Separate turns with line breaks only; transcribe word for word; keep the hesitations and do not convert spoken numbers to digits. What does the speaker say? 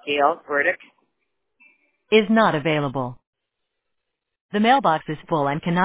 Gail Burdick.
Is not available. The mailbox is full and cannot